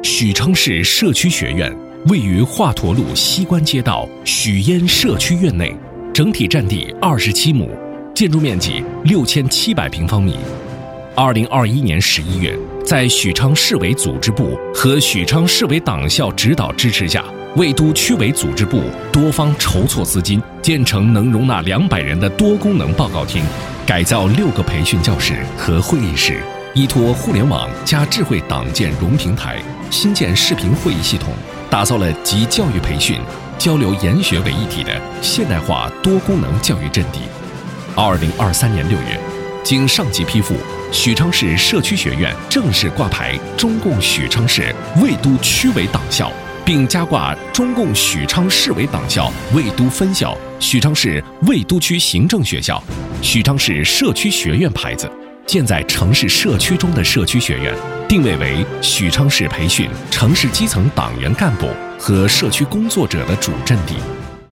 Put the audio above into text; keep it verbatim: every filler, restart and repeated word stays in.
许昌市社区学院位于华佗路西关街道许烟社区院内，整体占地二十七亩，建筑面积六千七百平方米。二零二一年十一月，在许昌市委组织部和许昌市委党校指导支持下，魏都区委组织部多方筹措资金，建成能容纳两百人的多功能报告厅，改造六个培训教室和会议室，依托互联网加智慧党建融平台，新建视频会议系统，打造了集教育培训、交流研学为一体的现代化多功能教育阵地。二零二三年六月，经上级批复，许昌市社区学院正式挂牌中共许昌市魏都区委党校，并加挂中共许昌市委党校魏都分校、许昌市魏都区行政学校、许昌市社区学院牌子。建在城市社区中的社区学院，定位为许昌市培训城市基层党员干部和社区工作者的主阵地。